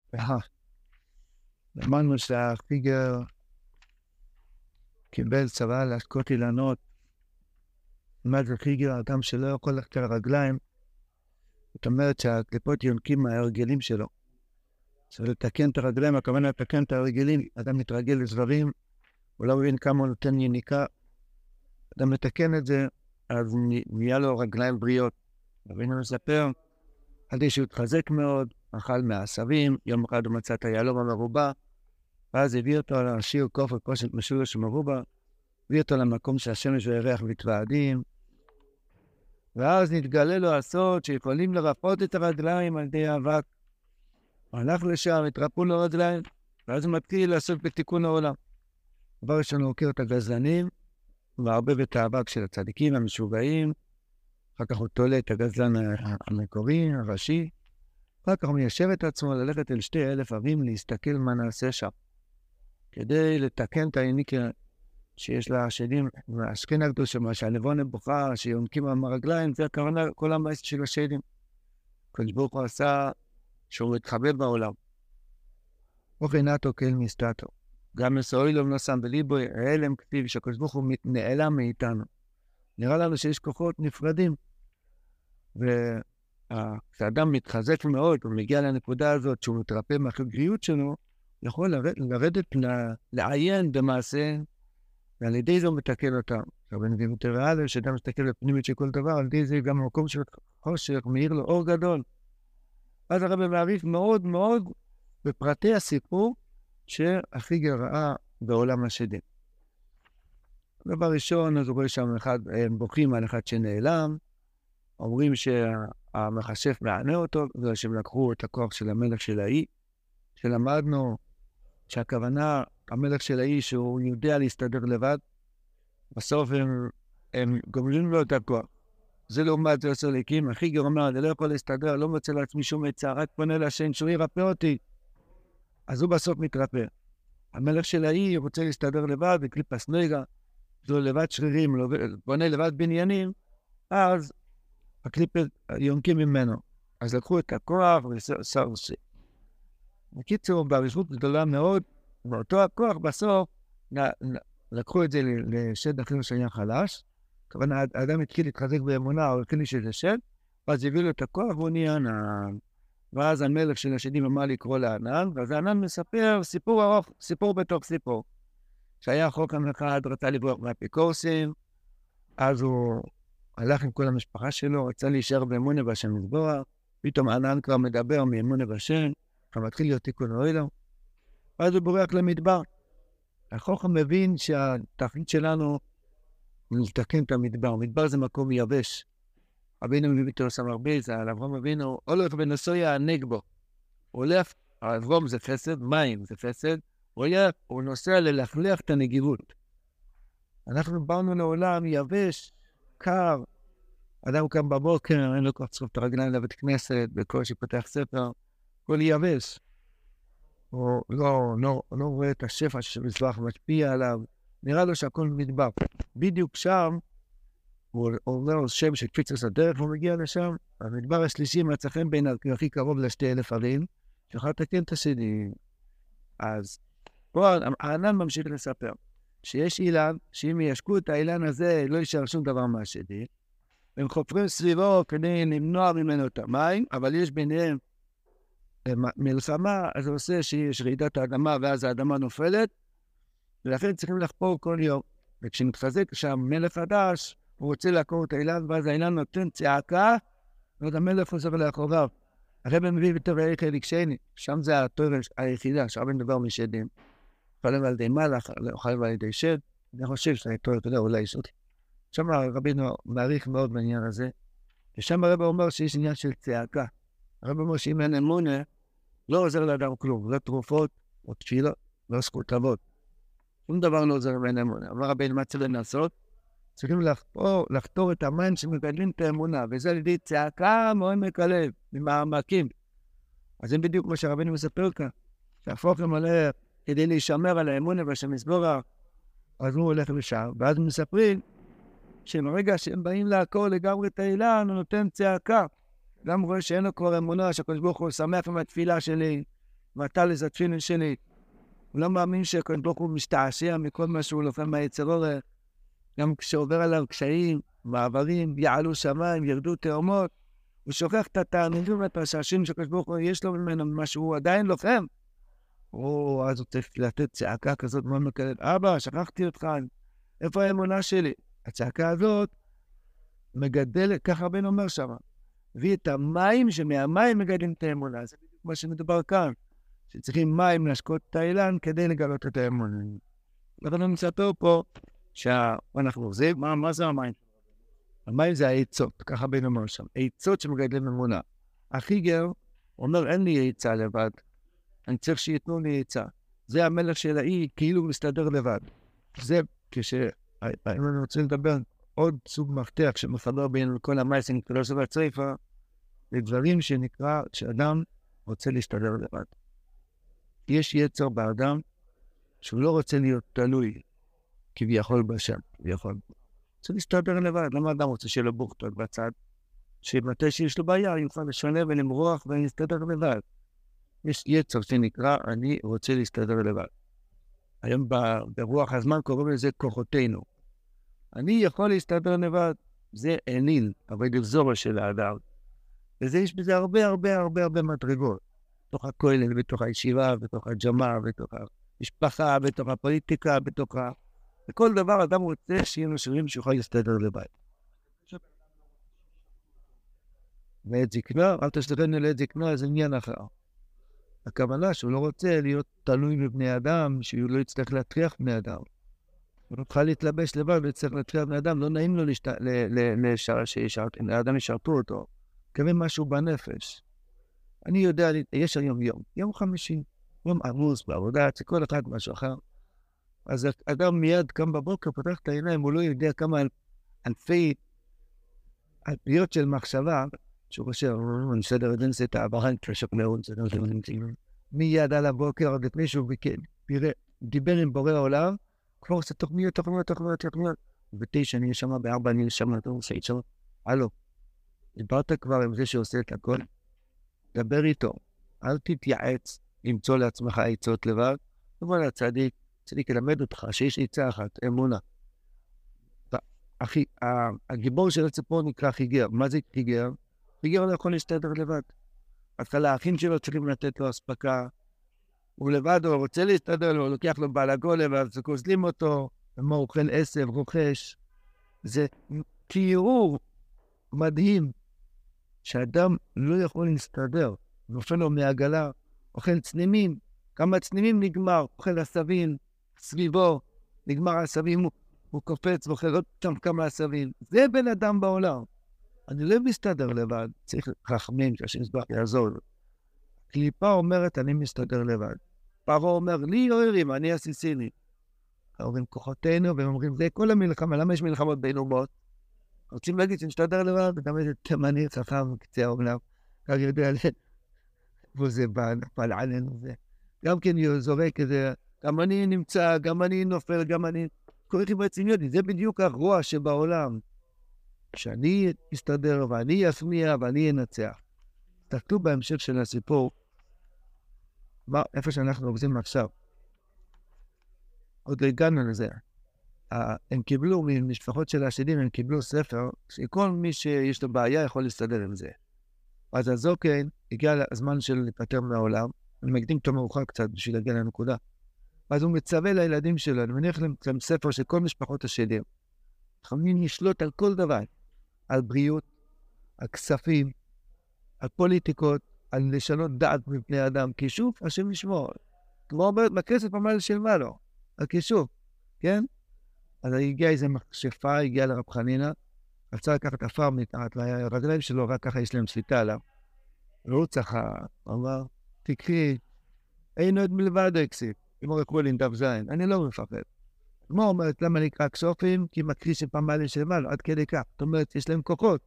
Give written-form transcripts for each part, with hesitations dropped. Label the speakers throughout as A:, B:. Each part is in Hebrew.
A: אמרנו שהפיגר קיבל צבא להשקות אילנות. מה זה פיגר? אדם שלא יכול ללכת על הרגליים. זאת אומרת שהקליפות יונקים מההרגלים שלו. צריך לתקן את הרגליים, הכוונה לתקן את הרגלים. אדם מתרגל לדברים, הוא לא מבין כמה הוא נותן יניקה. אדם מתקן את זה, אז נהיה לו רגליים בריאות. רבינו מספר, עדי שהוא התחזק מאוד, אכל מהעשבים, יום אחד הוא מצא את היהלום המרובע, ואז הביא אותו לשיר כופר פושט משולש מרובע, הביא אותו למקום שהשמש והירח מתוועדים, ואז נתגלה לו הסוד שיכולים לרפות את הרגליים על ידי האבק. הלך לשם, התרפו לו רגליים, ואז הוא מתחיל לעסוק בתיקון העולם. דבר ראשון הוא הכיר את הגזלנים, ומערבב את האבק של הצדיקים המשוגעים, אחר כך הוא תולה את הגזלן המקורי, הראשי, אחר כך הוא מיישב את עצמו ללכת אל 2,000 ערים להסתכל מה נעשה שם. כדי לתקן את היניקה שיש לה השדים, והשכין הקדוש שמה, שהלבון הבוכה, שיונקים מהרגליים, זה הכוונה כל המעשה של השדים. הקדוש ברוך הוא עשה שהוא מתחבא בעולם. ובינתו כאל מסתתו. גם מסועי לו ונוסם בליבו, העלם כתיב שהקדוש ברוך הוא נעלם מאיתנו. נראה לנו שיש כוחות נפרדים. וכשאדם מתחזק מאוד, הוא מגיע לנקודה הזאת שהוא מתרפא מהחגריות שלו, יכול לרדת לעיין במעשה, ועל ידי זה הוא מתקן אותם. עכשיו אני מבין יותר רעלה, שאדם מסתכל בפנימית של כל דבר, על ידי זה גם המקום של חושך, מאיר לו אור גדול. אז הרב מעריך מאוד מאוד בפרטי הסיפור, שהפיגר ראה בעולם השדים. דבר ראשון, אז הוא רואה שם הם בוכים על אחד שנעלם, אומרים שהמחשף מענה אותו, בגלל שהם לקחו את הכוח של המלך של האי, שלמדנו שהכוונה, המלך של האי, שהוא יודע להסתדר לבד, בסוף הם גומלים לו את הכוח. זה לעומת זה עושה ליקים, הפיגר אומר, אני לא יכול להסתדר, לא מוצא לעצמי שום עצה, רק פונה לשן שהוא ירפא אותי. אז הוא בסוף מתרפא. המלך של האי רוצה להסתדר לבד, בקליפס נגע, זה לבד שרירים, בונה לבד בניינים, אז הקליפר יונקים ממנו. אז לקחו את הכוח וסרסי. בקיצור, ברשות גדולה מאוד, ואותו הכוח בסוף לקחו את זה לשד אחר שהיה חלש, כוונה האדם התחיל להתחזק באמונה, או התחיל שזה שד, ואז הביא לו את הכוח והוא נהיה ענן. ואז המלך של השדים אמר לקרוא לענן, ואז הענן מספר סיפור ארוך, סיפור בתוך סיפור. שהיה חוק אחד, רצה לברוח מהאפיקורסים, אז הוא הלך עם כל המשפחה שלו, רצה להישאר באמונה בשם יתברך, פתאום הענן כבר מדבר מאמונה בשם, כבר מתחיל להיות תיקון אוהלו, ואז הוא בורח למדבר. החוכם מבין שהתכלית שלנו לתקן את המדבר. מדבר זה מקום יבש. רבינו מביא תורסם הרבה, זה על אברהם אבינו, הולך ונסו יענג בו. הוא הולך, אברהם זה חסד, מים זה חסד, הוא נוסע ללכלך את הנגיבות. אנחנו באנו לעולם יבש, קר, אדם קם בבוקר, אין לו כוח צרוף את הרגליים לבית כנסת, בקושי פותח ספר, הכל יבש. הוא לא רואה את השפע שמזבח משפיע עליו, נראה לו שהכל מדבר. בדיוק שם, הוא אומר שם שקפיץ את הדרך, והוא מגיע לשם, המדבר השלישי מצא חן בין הכי קרוב ל2,000 ערים, שיכול לתקן את השני. אז פה הענן ממשיך לספר, שיש אילן, שאם ישקו את האילן הזה, לא יישאר שום דבר מהשני, הם חופרים סביבו כדי למנוע ממנו את המים, אבל יש ביניהם מלחמה, אז זה עושה שיש רעידת האדמה, ואז האדמה נופלת, ולכן צריכים לחפור כל יום. וכשמתחזק שם מלך חדש, הוא רוצה לעקור את האילן, ואז האילן נותן צעקה, ועוד המלך חוזר לאחוריו. הרב מביא בתור הערך הליקשני, שם זה התורה היחידה, שם אין דבר משדים. חלם על ידי מלך, חלם על ידי שד, אני חושב שהתורה, אתה יודע, אולי יש אותי. שם רבינו מעריך מאוד בעניין הזה, ושם הרב אומר שיש עניין של צעקה. הרב אומר שאם אין אמונה, לא עוזר לאדם כלום, לא תרופות, או תפילות, לא זכות אבות. שום דבר לא עוזר בין אמונה. אמר רבינו, מה צריך לעשות? צריכים לחתור את המים שמגדלים את האמונה, וזה על ידי צעקה מעומק הלב, ממעמקים. אז זה בדיוק מה שהרבינו מספר כאן, שהפוך למלא כדי להישמר על האמונה והשם יסבורך, אז הוא הולך לשם, ואז מספרים שברגע שהם באים לעקור לגמרי את האילן, הוא נותן צעקה. גם רואה שאין לו כבר אמונה, שהקדוש ברוך הוא שמח עם התפילה שלי, ואתה לזדפינו שלי. הוא לא מאמין שהקדוש ברוך הוא משתעשע מכל מה שהוא נופל מהיצרו, גם כשעובר עליו קשיים, מעברים, יעלו שמיים, ירדו תאומות, הוא שוכח את התענוגים והתשעשים שהקדוש ברוך הוא יש לו ממנו, מה שהוא עדיין לוחם. אז הוא צריך לתת צעקה כזאת מאוד מקלת, אבא, שכחתי אותך, איפה האמונה שלי? הצעקה הזאת מגדלת, ככה רבנו אומר שם, הביא את המים שמהמים מגדלים את האמונה. זה בדיוק מה שמדובר כאן, שצריכים מים להשקות את האילן כדי לגלות את האמונה. אנחנו נמצא פה שאנחנו, מה זה המים? המים זה העצות, ככה רבנו אומר שם, עצות שמגדלים אמונה. החיגר אומר, אין לי עצה לבד, אני צריך שיתנו לי עצה. זה המלך של האי, כאילו מסתדר לבד. זה אם אני רוצה לדבר עוד סוג מפתח שמחבר בין כל המייסים, כל הסוג הצריפה, לדברים שנקרא שאדם רוצה להסתדר לבד. יש יצר באדם שהוא לא רוצה להיות תלוי, כביכול בשם, כביכול. רוצה להסתדר לבד. למה אדם רוצה שיהיה לו בוכטות בצד? שמתי שיש לו בעיה, יוכל לשנה ולמרוח ולהסתדר לבד. יש יצר שנקרא, אני רוצה להסתדר לבד. היום ברוח הזמן קוראים לזה כוחותינו. אני יכול להסתדר לבד, זה אליל, אבל לבזור של האדם. וזה יש בזה הרבה מדרגות. בתוך הכולל, בתוך הישיבה, בתוך הג'מה, בתוך המשפחה, בתוך הפוליטיקה, בכל דבר אדם רוצה שיהיה לו שירים שיוכל להסתדר לבד. ואת זקנה, אל תשתכן לעת זקנה, זה עניין אחר. הכוונה שהוא לא רוצה להיות תלוי בבני אדם, שהוא לא יצטרך להטריח בני אדם. הוא לא יכול להתלבש לבד ויצטרך להטריח בני אדם, לא נעים לו שהאדם ישרתו אותו. קווים משהו בנפש. אני יודע, יש היום יום חמישי, יום עמוס בעבודה, כל אחד משהו אחר. אז אדם מיד קם בבוקר, פותח את העיניים, הוא לא יודע כמה אלפי אלפיות של מחשבה, שהוא חושב, נסדר את זה, את העברן, כששפנאות, מיד על הבוקר, עוד לפני שהוא דיבר עם בורא העולם, כבר עושה תוכניות, ב9 אני אשמע, ב4 אני אשמע, אתה עושה את שם, הלו, דיברת כבר עם זה שעושה את הכל, דבר איתו, אל תתייעץ, למצוא לעצמך עצות לבד, תבוא לצדיק, צדיק ילמד אותך שיש עצה אחת, אמונה. הגיבור של הציפור נקרא חיגר. מה זה חיגר? חיגר לא יכול להסתדר לבד. התחלה, האחים שלו צריכים לתת לו הספקה, הוא לבד, הוא רוצה להסתדר לו, הוא לוקח לו בעל הגולם, ואז גוזלים אותו, ומה הוא אוכל עשב, רוכש. זה תיאור מדהים, שאדם לא יכול להסתדר, נופל לו מעגלה, אוכל צנימים, כמה צנימים נגמר, אוכל עשבים, סביבו, נגמר העשבים, הוא קופץ ואוכל עוד שם כמה עשבים. זה בן אדם בעולם. אני לא מסתדר לבד, צריך חכמים, שהשם יזבח יעזור. קליפה אומרת, אני מסתדר לבד. פרעה אומר, לי אוהרים, אני הסיסיני. אומרים כוחותינו, והם אומרים, זה כל המלחמה, למה יש מלחמות בין אומות? רוצים להגיד שנסתדר לבד, וגם איזה תימני חכם קצה האומנם, כך יודע וזה נפל עלינו זה. גם כן זורק איזה, גם אני נמצא, גם אני נופל, גם אני... קוראים ברציניות, זה בדיוק הרוע שבעולם. שאני אסתדר, ואני אסמיע, ואני אנצח. תסתכלו בהמשך של הסיפור, איפה שאנחנו עובדים עכשיו. עוד לא הגענו לזה. הם קיבלו, ממשפחות של השדים, הם קיבלו ספר, שכל מי שיש לו בעיה יכול להסתדר עם זה. אז הזוקן הגיע הזמן של להיפטר מהעולם, אני מקדים את המאוחר קצת בשביל להגיע לנקודה. אז הוא מצווה לילדים שלו, אני מניח להם ספר של כל משפחות השדים. יכולים לשלוט על כל דבר, על בריאות, על כספים, על פוליטיקות, על לשנות דעת מפני אדם, כישוף, השם ישמור. כמו אומרת, בכסף המעל של מה לו, על כישוף, כן? אז הגיעה איזו מכשפה, הגיעה לרב חנינה, רצה לקחת אפר מתחת לרגליים שלו, רק ככה יש להם שליטה עליו. והוא צחה, אמר, תקחי, אין עוד מלבד אקסיף, כמו רקבול עם דף זין, אני לא מפחד. כמו אומרת, למה נקרא כסופים? כי מקריס שפעם מעלה של מעלה, עד כדי כך. זאת אומרת, יש להם כוחות.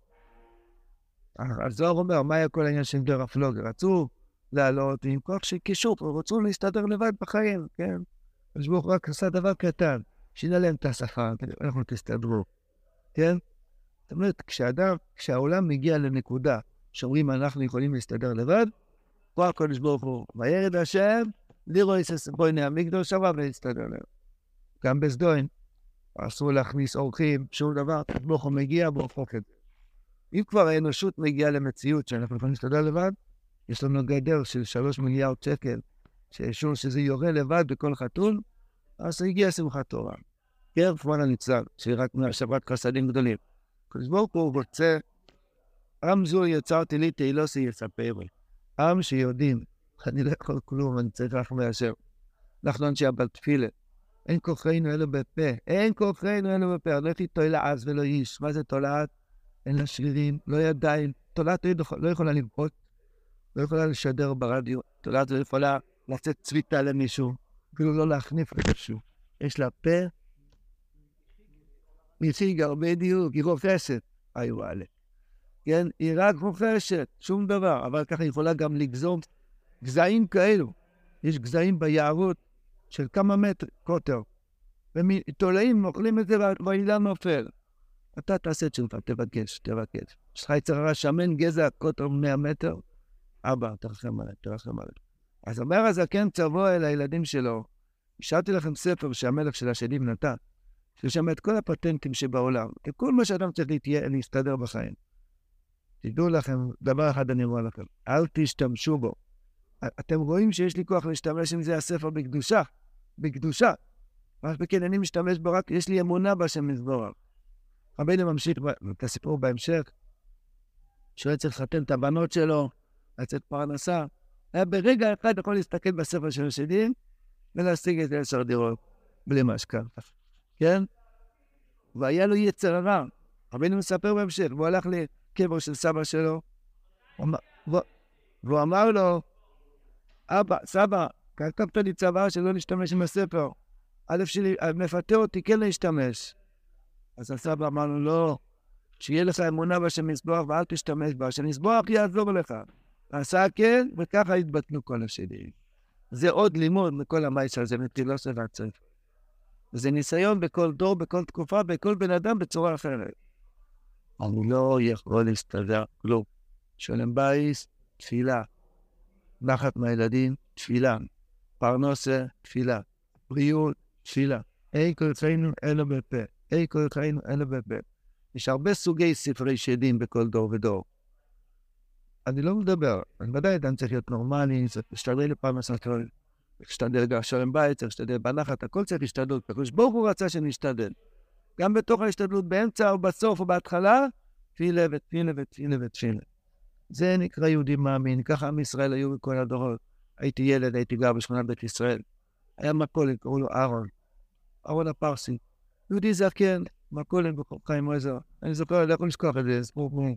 A: אז זוהר אומר, מה היה כל העניין של דרך הפלוגר? רצו לעלות עם כוח של קישוף, רצו להסתדר לבד בחיים, כן? אז ברוך רק עשה דבר קטן, שינה להם את השפה, אנחנו תסתדרו, כן? זאת אומרת, כשהעולם מגיע לנקודה שאומרים אנחנו יכולים להסתדר לבד, פה הקודש ברוך הוא, וירד השם, לירוי בויני המקדוש שמה והסתדר להם. גם בסדוין, אסור להכניס אורחים, שום דבר, ברוך הוא מגיע, ברוך הוא כזה. אם כבר האנושות מגיעה למציאות שאנחנו יכולים להסתדר לבד, יש לנו גדר של 3 מיליארד שקל, שאישור שזה יורה לבד בכל חתול, אז הגיע שמחת תורה. קרב כמובן הנצלן, שרק מהשבת חסדים גדולים. הקדוש ברוך הוא רוצה, עם זו יצרתי לי תהילוסי יספר לי. עם שיודעים, אני לא יכול כלום, אני צריך לך מהשם. אנחנו אנשי אבל תפילה. אין כוחנו אלו בפה, אין כוחנו אלו בפה. לא הייתי תולעת ולא איש. מה זה תולעת? אין לה שרירים, לא ידיים. תולעת לא יכולה לבכות, לא יכולה לשדר ברדיו. תולעת לא יכולה לצאת צביתה למישהו, אפילו לא להחניף למישהו. יש לה פה, מציג הרבה דיוק, היא רופסת. היו עליה. כן, היא רק רופשת, שום דבר, אבל ככה היא יכולה גם לגזום גזעים כאלו. יש גזעים ביערות של כמה מטר, קוטר, ותולעים אוכלים את זה והאילן נופל. אתה תעשה את שלך, תבקש. יש לך יצר הרע שמן גזע קוטר 100 מטר, אבא, תרחם עליי. אז אומר הזקן צבוע אל הילדים שלו, השארתי לכם ספר שהמלך של השדים נתן, ששם את כל הפטנטים שבעולם, כל מה שאדם צריך להסתדר בחיים. תדעו לכם, דבר אחד אני אומר לכם, אל תשתמשו בו. אתם רואים שיש לי כוח להשתמש עם זה הספר בקדושה. רק בכן, אני משתמש בו רק, יש לי אמונה בשם יתברך. רבינו ממשיך את הסיפור בהמשך, שהוא צריך לחתן את הבנות שלו, לצאת פרנסה. היה ברגע אחד יכול להסתכל בספר של השדים, ולהשיג את 10 דירות, בלי משכנתה. כן? והיה לו יצר הרע. רבינו מספר בהמשך, והוא הלך לקבר של סבא שלו, והוא אמר לו, אבא, סבא, כתבת לי צבא שלא להשתמש עם הספר. א' שלי, מפתה אותי כן להשתמש. אז הסבא אמר לו, לא, שיהיה לך אמונה בשם יזבוח ואל תשתמש בה, שנזבוח יעזור לך. עשה כן, וככה התבטנו כל השדים. זה עוד לימוד מכל המייס הזה, מתילוס ועצף. וזה ניסיון בכל דור, בכל תקופה, בכל בן אדם בצורה אחרת. אני לא יכול להסתדר כלום. שלם בייס, תפילה. נחת מהילדים, תפילה. פרנסה, תפילה. בריאות, תפילה. אי כוחנו אלו בפה. יש הרבה סוגי ספרי שדים בכל דור ודור. אני לא מדבר, אני ודאי אדם צריך להיות נורמלי, צריך להשתדל לפרנסה, צריך להשתדל גם שלם בית, צריך להשתדל בנחת, הכל צריך להשתדלות. הקדוש ברוך הוא רצה שנשתדל. גם בתוך ההשתדלות, באמצע או בסוף או בהתחלה, תפילה. זה נקרא יהודי מאמין, ככה עם ישראל היו בכל הדורות. הייתי ילד, הייתי גר בשכונת בית ישראל. היה מכולת, קראו לו אהרון הפרסי. יהודי זקן, מכולת בחיים עזר. אני זוכר, לא יכול לשכוח את זה, ספור כמו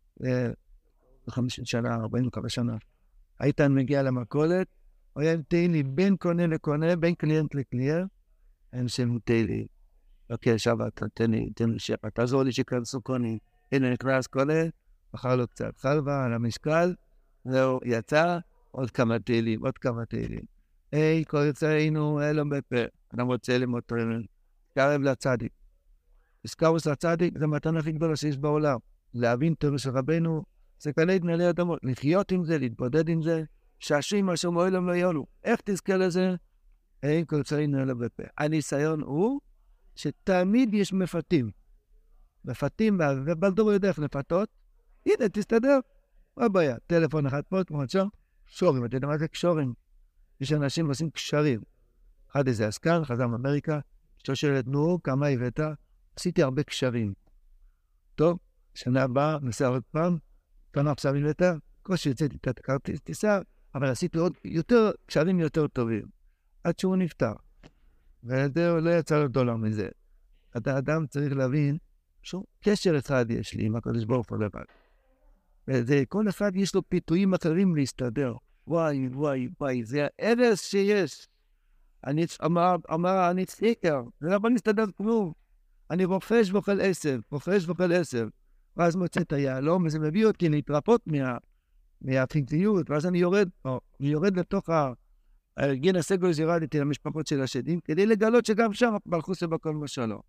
A: 50 שנה, 45 שנה. איתן מגיע למכולת, הוא היה עם תהילי בין קונה לקונה, בין קליינט לקליינט, אין שם תהילי. אוקיי, שבת, תן לי שפע, תעזור לי שכנסו קונים. הנה נכנס קונה, מחר לו קצת חלבה על המשקל, זהו, יצא, עוד כמה תהילים. היי, כל יצאינו, אלו בפה, אדם רוצה ללמוד תורמים. קרב לצדיק. הסקרוס לצדיק זה מתנה הכי גדולה שיש בעולם. להבין תורה של רבנו, זה כאלה התנהלי אדמות. לחיות עם זה, להתבודד עם זה, שעשים אשר מעולם לא יעלו. איך תזכה לזה? היי, כל יצאינו, אלו בפה. הניסיון הוא שתמיד יש מפתים. ובלדור יודע איך לפתות. הנה, תסתדר. מה בעיה? טלפון אחד פה, כמו עכשיו, קשורים. אתה יודע מה זה קשורים? יש אנשים עושים קשרים. אחד איזה עסקן, חזר מאמריקה, אשתו שואלת, נו, כמה הבאת? עשיתי הרבה קשרים. טוב, שנה הבאה, נסע עוד פעם, כמה עכשיו הבאת? קושי יצאתי את הכרטיס טיסה, אבל עשיתי עוד קשרים יותר טובים. עד שהוא נפטר. וזה לא יצא לו דולר מזה. האדם צריך להבין, שום קשר אחד יש לי עם הקדוש ברוך הוא לבד. וכל אחד יש לו פיתויים אחרים להסתדר. וואי, זה הארס שיש. אמר, אני צחיקר, זה לא בא להסתדר כלום. אני רופש ואוכל עשב. ואז מוצא את היעלום, וזה מביא אותי להתרפות מהפיקציות, ואז אני יורד לתוך הגן הסגול ירדתי למשפחות של השדים, כדי לגלות שגם שם מלכוס בכל משלו.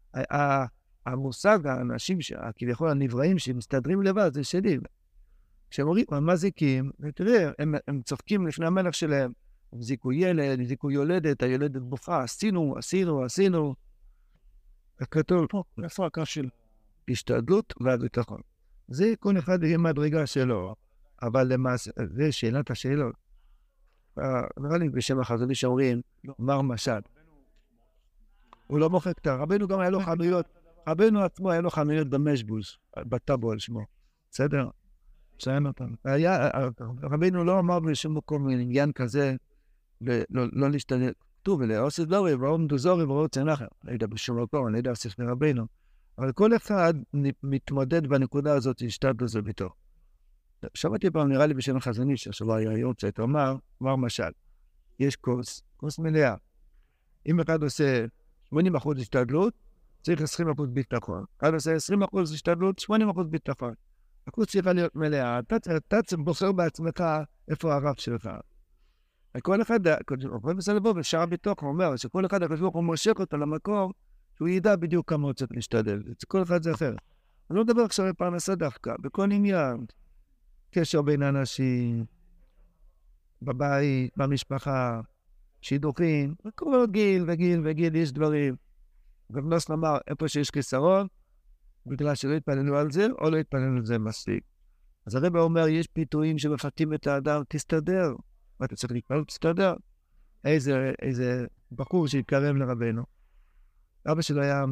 A: המושג, האנשים, כביכול הנבראים שמסתדרים לבד, זה שדים. כשהם אומרים, מה זיקים? ותראה, הם צוחקים לפני המלך שלהם, הם זיקו ילד, זיקו יולדת, הילדת בוכה, עשינו. הכתוב,
B: איפה הקש של...
A: השתדלות והביטחון. זה כל אחד יהיה מדרגה שלו, אבל למעשה, זה שאלת השאלות. נראה לי בשם החזוני שאומרים, מר משל. הוא לא מוחק את רבנו גם היה לו חנויות, רבנו עצמו היה לו חנויות במשבוז, בטאבו על שמו. בסדר? שיים אותם. רבנו לא אמר בשום מקום עניין כזה, לא להשתדל. כתוב, לעושה דברי, ואום דוזורי ורוצה נחר. לא יודע בשום מקום, אני יודע ספר רבנו. אבל כל אחד מתמודד בנקודה הזאת, השתדלות זה ביתו. שמעתי פעם, נראה לי בשם החזוני, שהשבוע היה היום, שאתה אומר משל, יש כוס מלאה. אם אחד עושה 80% השתדלות, צריך 20% ביטחון. אחד עושה 20% השתדלות, 80% ביטחון. הכוס צריכה להיות מלאה. אתה בוחר בעצמך איפה הרב שלך. כל אחד, רבי מסע לבוא בשער ביטחון, הוא אומר שכל אחד הוא מושך אותו למקום, שהוא ידע בדיוק כמה הוא צריך להשתדל. כל אחד זה אחר. אני לא מדבר עכשיו בפרנסה דווקא, בכל עניין. קשר בין אנשים, בבית, במשפחה, שידוכים, וכל גיל, יש דברים. ובנוס לומר, איפה שיש כיסרון, בגלל שלא התפללו על זה, או לא התפללו על זה מספיק. אז הרב אומר, יש פיתויים שמפתים את האדם, תסתדר. ואתה צריך להתפלל, תסתדר. איזה בחור שהתקרב לרבנו. אבא שלו היה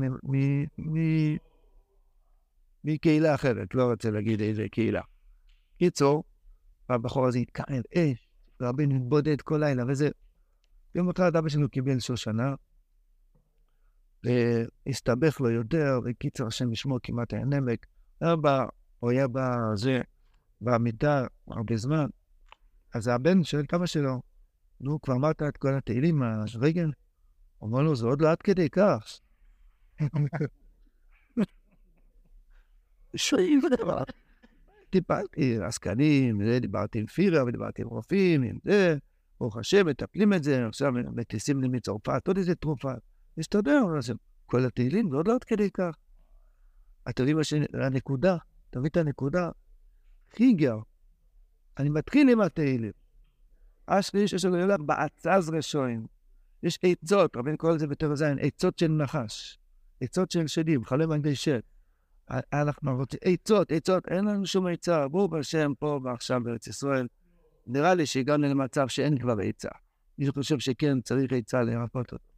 A: מקהילה אחרת, לא רוצה להגיד איזה קהילה. קיצור, הבחור הזה התקרב, רבנו התבודד כל לילה, וזה... יום אחד אבא שלנו קיבל שושנה, והסתבך לו יותר, וקיצר השם ישמור כמעט היה נמק. הוא היה במיטה הרבה זמן, אז הבן שואל כמה שלו, נו, כבר אמרת את כל התהילים, הרגל? הוא אומר לו, זה עוד לא עד כדי כך. שואלים בדבר. טיפלתי, עסקנים, דיברתי עם פירה, ודיברתי עם רופאים, עם זה, ברוך השם, מטפלים את זה, עכשיו מטיסים לי מצרפת, עוד איזה תרופה. מסתדר, כל התהילים, זה עוד לא עד כדי כך. אתה יודעים הנקודה, תביא את הנקודה, חיגר, אני מתחיל עם התהילים. אשרי יש לנו ילך בעצז רשועים. יש עצות, רבים קורא לזה בתור זין, עצות של נחש, עצות של שדים, חלם על די שד. אנחנו רוצים, עצות, אין לנו שום עצה, בואו בשם פה ועכשיו בארץ ישראל. נראה לי שהגענו למצב שאין כבר עצה. אני חושב שכן צריך עצה להרפות אותו.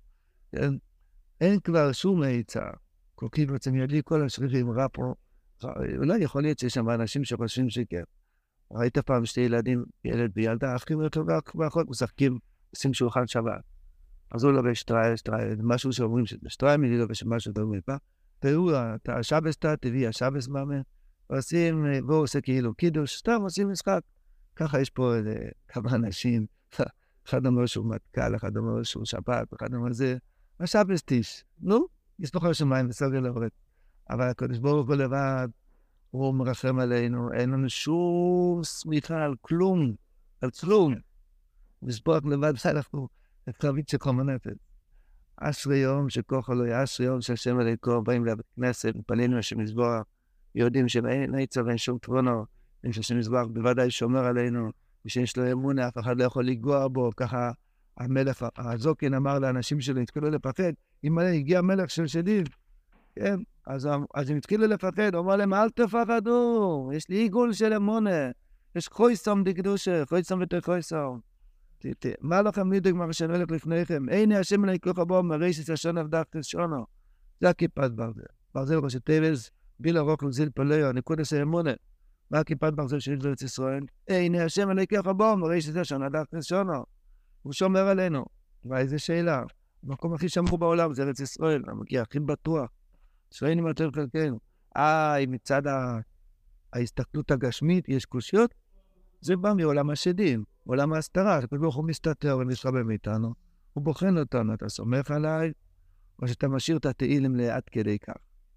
A: אין כבר שום עצה. כל כאילו רוצים ידלי כל השרירים רע פה. אולי יכול להיות שיש שם אנשים שחושבים שכן. ראית פעם שתי ילדים, ילד וילדה, הפכים אותו ואחות, משחקים, עושים שולחן שבת. אז הוא לובש שטרייל, משהו שאומרים שטרייל, אני לובש משהו דומה פה. והוא, השבס תביא, השבס מאמן, ועושים, והוא עושה כאילו קידוש, סתם עושים משחק. ככה יש פה כמה אנשים, אחד אומר שהוא מטכ"ל, אחד אומר שהוא שבת, אחד אומר זה, השבס טיש, נו, יסמוך על שמיים וסוגר להורד. אבל הקדוש ברוך הוא לבד, הוא מרחם עלינו, אין לנו שום סמיכה על כלום, על כלום. נסבוח לבד, אנחנו חבית של חום הנפש. אשרי יום שכוח אלוהי, אשרי יום שהשם אלוהיכו, באים לבית כנסת, מתפללים לשם מזבוח, יודעים שאין עצה ואין שום תבונו, אין שהשם מזבח בוודאי שומר עלינו, ושיש לו אמונה, אף אחד לא יכול לגוע בו, ככה המלך, הזוקין אמר לאנשים שלו, התחילו לפחד, אם הגיע מלך של שדים, כן, אז הם התחילו לפחד, הוא אמר להם, אל תפחדו, יש לי עיגול של אמונה, יש חויסום דקדושה, חויסום ותחויסום. מה לכם לידק מה שנולך לפניכם? הנה השם אלוהיכו בו, מרישת השון עבדך תשונו. זה הכיפת ברזל. ברזל ראשי תיבז, בילה רוק לזיל פלאו, נקודש האמונה. מה הכיפת ברזל של ארץ ישראל? הנה השם אלוהיכו בו, מרישת השון עבדך תשונו. הוא שומר עלינו. ואיזה שאלה. המקום הכי שמור בעולם זה ארץ ישראל, המגיע הכי בטוח. שראינו יותר חלקנו. מצד ההסתכלות הגשמית יש קושיות, זה בא מעולם השדים, עולם ההסתרה, שפתאום הוא מסתתר ומתחבא מאיתנו, הוא בוחן אותנו, אתה סומך עליי, או שאתה משאיר את התהילים לעד כדי כך.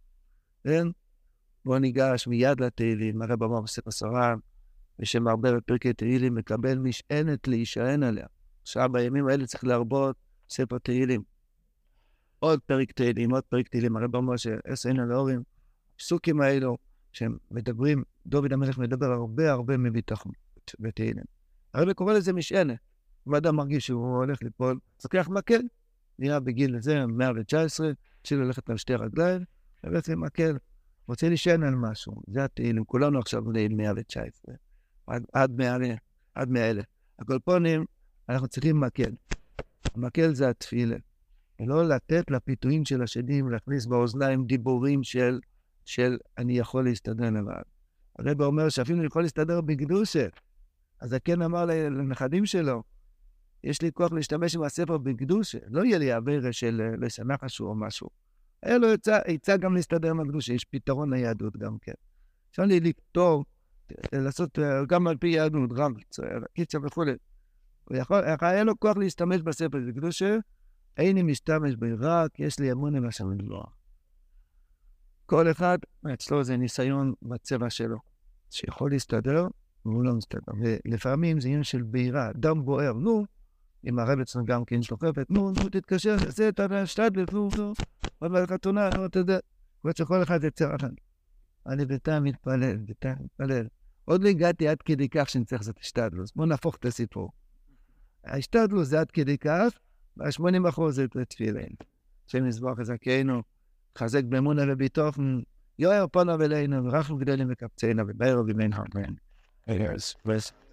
A: כן? בוא ניגש מיד לתהילים, הרב אמר בספר סורן, ושמרבה בפרקי תהילים מקבל משענת להישען עליה. עכשיו בימים האלה צריך להרבות ספר תהילים. עוד פרק תהילים, הרב אמר שעשרין על ההורים, פסוקים האלו, שהם מדברים, דוד המלך מדבר הרבה מביטחון ותהילים. הרב קורא לזה משענת. אם אדם מרגיש שהוא הולך ליפול, אז לוקח מקל, נראה בגיל הזה, 119, התחיל ללכת על שתי רגליים, ובעצם מקל, רוצה להישען על משהו. זה התהילים, כולנו עכשיו ליל 119, עד 100,000. הקולפונים, אנחנו צריכים מקל. המקל זה התפילה. ולא לתת לפיתויים של השדים, להכניס באוזניים דיבורים של אני יכול להסתדר לבד. הרב אומר שאפילו אני יכול להסתדר בקדושה. אז הכן אמר לנכדים שלו, יש לי כוח להשתמש עם הספר בקדושה, לא יהיה לי עבירה של לשמח משהו או משהו. היה לו יצא גם להסתדר עם הקדושה, יש פתרון ליהדות גם כן. אפשר לי לכתוב, לעשות גם על פי יהדות, גם קיצה וכו'. היה לו כוח להשתמש בספר בקדושה, איני משתמש רק יש לי אמון עם השם לדבר. כל אחד, אצלו זה ניסיון בצבע שלו, שיכול להסתדר, והוא לא מסתדר. ולפעמים זה עניין של בעירה, דם בוער, נו, אם הרב אצלנו גם כן שתוקפת, נו, תתקשר, זה את השתדלת, נו, עוד מעט חתונה, נו, אתה יודע, כל אחד יצא אחת. אני בינתיים מתפלל. עוד לא הגעתי עד כדי כך שנצטרך לעשות השתדלות. בואו נהפוך את הסיפור. ההשתדלות זה עד כדי כך, וה-80% זה תפילין. השם יזבח חזקנו, חזק באמונה וביטחון, יאיר פניו אלינו, ורחם גדולים וקבצנו, ובערב ימינו אמן.